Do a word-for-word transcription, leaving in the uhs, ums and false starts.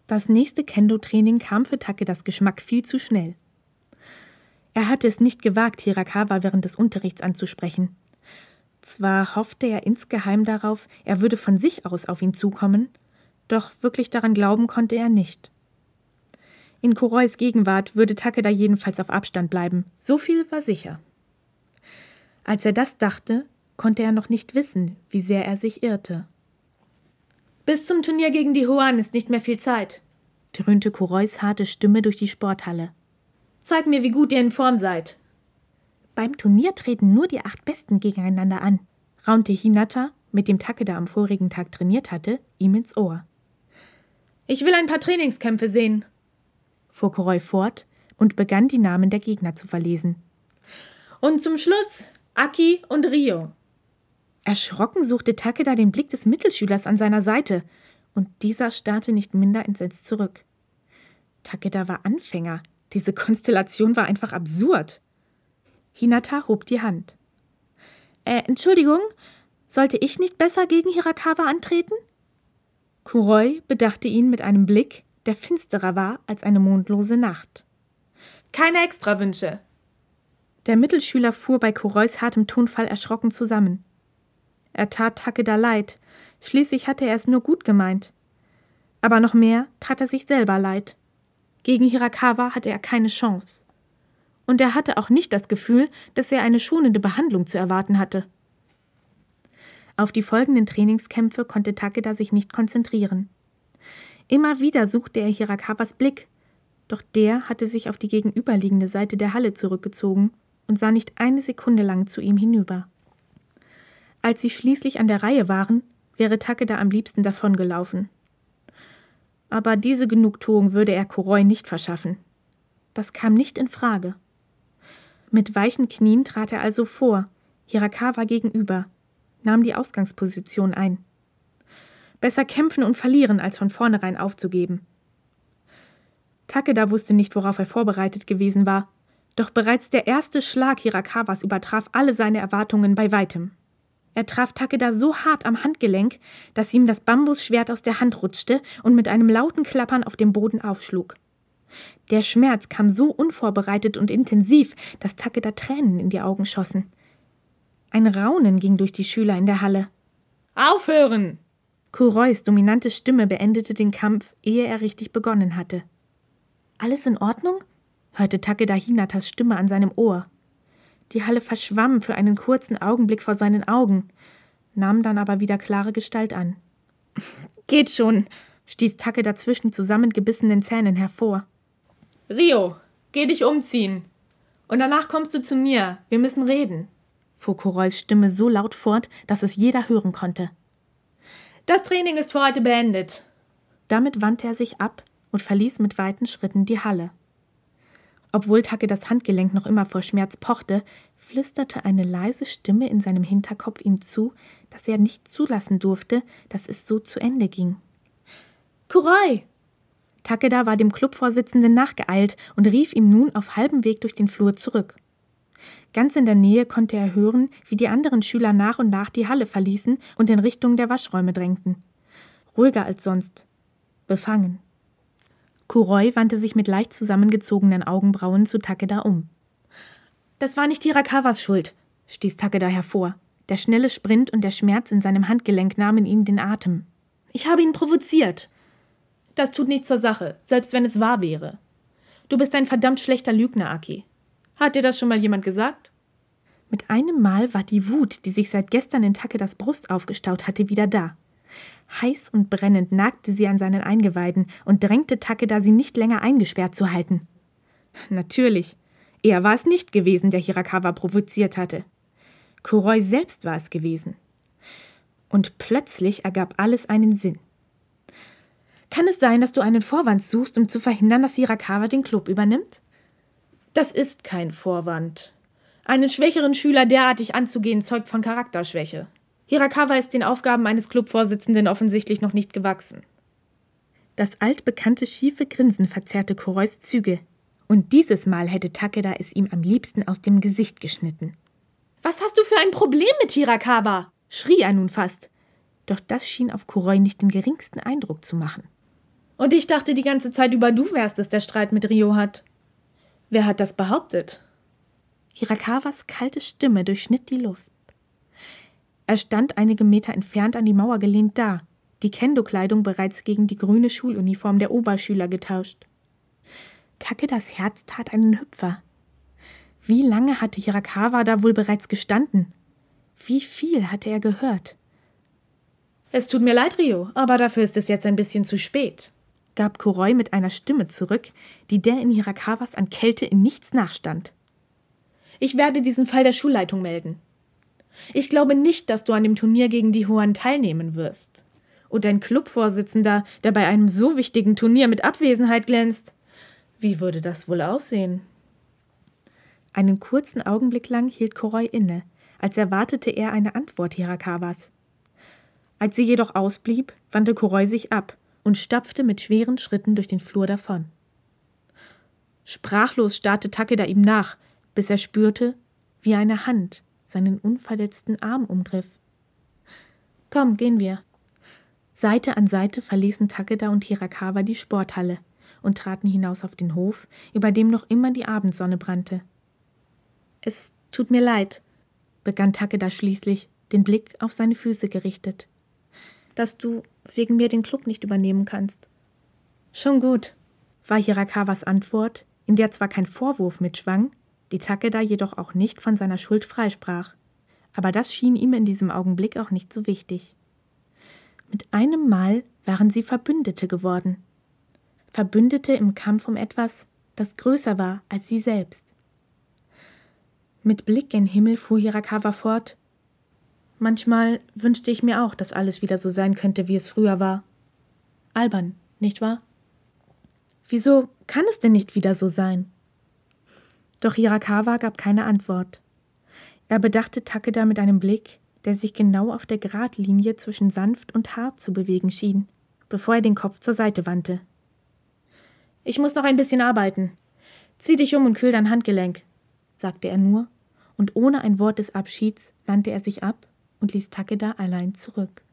Das nächste Kendo-Training kam für Takedas Geschmack viel zu schnell. Er hatte es nicht gewagt, Hirakawa während des Unterrichts anzusprechen. Zwar hoffte er insgeheim darauf, er würde von sich aus auf ihn zukommen, doch wirklich daran glauben konnte er nicht. In Kurois Gegenwart würde Takeda jedenfalls auf Abstand bleiben, so viel war sicher. Als er das dachte, konnte er noch nicht wissen, wie sehr er sich irrte. »Bis zum Turnier gegen die Huan ist nicht mehr viel Zeit«, dröhnte Kurois harte Stimme durch die Sporthalle. »Zeig mir, wie gut ihr in Form seid.« »Beim Turnier treten nur die acht Besten gegeneinander an«, raunte Hinata, mit dem Takeda am vorigen Tag trainiert hatte, ihm ins Ohr. »Ich will ein paar Trainingskämpfe sehen«, fuhr Kuroi fort und begann, die Namen der Gegner zu verlesen. »Und zum Schluss Aki und Ryo.« Erschrocken suchte Takeda den Blick des Mittelschülers an seiner Seite, und dieser starrte nicht minder entsetzt zurück. Takeda war Anfänger, diese Konstellation war einfach absurd. Hinata hob die Hand. Äh, Entschuldigung, sollte ich nicht besser gegen Hirakawa antreten? Kuroi bedachte ihn mit einem Blick, der finsterer war als eine mondlose Nacht. »Keine Extrawünsche!« Der Mittelschüler fuhr bei Kurois hartem Tonfall erschrocken zusammen. Er tat Takeda leid, schließlich hatte er es nur gut gemeint. Aber noch mehr tat er sich selber leid. Gegen Hirakawa hatte er keine Chance. Und er hatte auch nicht das Gefühl, dass er eine schonende Behandlung zu erwarten hatte. Auf die folgenden Trainingskämpfe konnte Takeda sich nicht konzentrieren. Immer wieder suchte er Hirakawas Blick, doch der hatte sich auf die gegenüberliegende Seite der Halle zurückgezogen und sah nicht eine Sekunde lang zu ihm hinüber. Als sie schließlich an der Reihe waren, wäre Takeda am liebsten davongelaufen. Aber diese Genugtuung würde er Kuroi nicht verschaffen. Das kam nicht in Frage. Mit weichen Knien trat er also vor, Hirakawa gegenüber, nahm die Ausgangsposition ein. Besser kämpfen und verlieren, als von vornherein aufzugeben. Takeda wusste nicht, worauf er vorbereitet gewesen war, doch bereits der erste Schlag Hirakawas übertraf alle seine Erwartungen bei weitem. Er traf Takeda so hart am Handgelenk, dass ihm das Bambusschwert aus der Hand rutschte und mit einem lauten Klappern auf dem Boden aufschlug. Der Schmerz kam so unvorbereitet und intensiv, dass Takeda Tränen in die Augen schossen. Ein Raunen ging durch die Schüler in der Halle. »Aufhören!« Kurois dominante Stimme beendete den Kampf, ehe er richtig begonnen hatte. »Alles in Ordnung?« hörte Takeda Hinatas Stimme an seinem Ohr. Die Halle verschwamm für einen kurzen Augenblick vor seinen Augen, nahm dann aber wieder klare Gestalt an. »Geht schon«, stieß Takeda zwischen zusammengebissenen Zähnen hervor. »Ryo, geh dich umziehen. Und danach kommst du zu mir. Wir müssen reden«, fuhr Kurois Stimme so laut fort, dass es jeder hören konnte. »Das Training ist für heute beendet.« Damit wandte er sich ab und verließ mit weiten Schritten die Halle. Obwohl Takedas Handgelenk noch immer vor Schmerz pochte, flüsterte eine leise Stimme in seinem Hinterkopf ihm zu, dass er nicht zulassen durfte, dass es so zu Ende ging. »Kuroi!« Takeda war dem Clubvorsitzenden nachgeeilt und rief ihm nun auf halbem Weg durch den Flur zurück. Ganz in der Nähe konnte er hören, wie die anderen Schüler nach und nach die Halle verließen und in Richtung der Waschräume drängten. Ruhiger als sonst. Befangen. Kuroi wandte sich mit leicht zusammengezogenen Augenbrauen zu Takeda um. »Das war nicht Hirakawas Schuld«, stieß Takeda hervor. Der schnelle Sprint und der Schmerz in seinem Handgelenk nahmen ihm den Atem. »Ich habe ihn provoziert.« »Das tut nichts zur Sache, selbst wenn es wahr wäre. Du bist ein verdammt schlechter Lügner, Aki. Hat dir das schon mal jemand gesagt?« Mit einem Mal war die Wut, die sich seit gestern in Takedas Brust aufgestaut hatte, wieder da. Heiß und brennend nagte sie an seinen Eingeweiden und drängte Takeda, sie nicht länger eingesperrt zu halten. Natürlich, er war es nicht gewesen, der Hirakawa provoziert hatte. Kuroi selbst war es gewesen. Und plötzlich ergab alles einen Sinn. »Kann es sein, dass du einen Vorwand suchst, um zu verhindern, dass Hirakawa den Club übernimmt?« »Das ist kein Vorwand. Einen schwächeren Schüler derartig anzugehen, zeugt von Charakterschwäche. Hirakawa ist den Aufgaben eines Clubvorsitzenden offensichtlich noch nicht gewachsen.« Das altbekannte schiefe Grinsen verzerrte Kurois Züge. Und dieses Mal hätte Takeda es ihm am liebsten aus dem Gesicht geschnitten. »Was hast du für ein Problem mit Hirakawa?« schrie er nun fast. Doch das schien auf Kuroi nicht den geringsten Eindruck zu machen. Und ich dachte die ganze Zeit über, du wärst es, der Streit mit Rio hat. Wer hat das behauptet? Hirakawas kalte Stimme durchschnitt die Luft. Er stand einige Meter entfernt an die Mauer gelehnt da, die Kendo-Kleidung bereits gegen die grüne Schuluniform der Oberschüler getauscht. Takedas Herz tat einen Hüpfer. Wie lange hatte Hirakawa da wohl bereits gestanden? Wie viel hatte er gehört? »Es tut mir leid, Rio, aber dafür ist es jetzt ein bisschen zu spät«, gab Kuroi mit einer Stimme zurück, die der in Hirakawas an Kälte in nichts nachstand. »Ich werde diesen Fall der Schulleitung melden. Ich glaube nicht, dass du an dem Turnier gegen die Hoan teilnehmen wirst. Und ein Clubvorsitzender, der bei einem so wichtigen Turnier mit Abwesenheit glänzt. Wie würde das wohl aussehen?« Einen kurzen Augenblick lang hielt Kuroi inne, als erwartete er eine Antwort Hirakawas. Als sie jedoch ausblieb, wandte Kuroi sich ab und stapfte mit schweren Schritten durch den Flur davon. Sprachlos starrte Takeda ihm nach, bis er spürte, wie eine Hand seinen unverletzten Arm umgriff. »Komm, gehen wir.« Seite an Seite verließen Takeda und Hirakawa die Sporthalle und traten hinaus auf den Hof, über dem noch immer die Abendsonne brannte. »Es tut mir leid«, begann Takeda schließlich, den Blick auf seine Füße gerichtet, »dass du wegen mir den Club nicht übernehmen kannst.« »Schon gut«, war Hirakawas Antwort, in der zwar kein Vorwurf mitschwang, die Takeda jedoch auch nicht von seiner Schuld freisprach. Aber das schien ihm in diesem Augenblick auch nicht so wichtig. Mit einem Mal waren sie Verbündete geworden. Verbündete im Kampf um etwas, das größer war als sie selbst. Mit Blick gen Himmel fuhr Hirakawa fort. Manchmal wünschte ich mir auch, dass alles wieder so sein könnte, wie es früher war. Albern, nicht wahr? Wieso kann es denn nicht wieder so sein? Doch Hirakawa gab keine Antwort. Er bedachte Takeda mit einem Blick, der sich genau auf der Gradlinie zwischen sanft und hart zu bewegen schien, bevor er den Kopf zur Seite wandte. »Ich muss noch ein bisschen arbeiten. Zieh dich um und kühl dein Handgelenk«, sagte er nur, und ohne ein Wort des Abschieds wandte er sich ab und ließ Takeda allein zurück.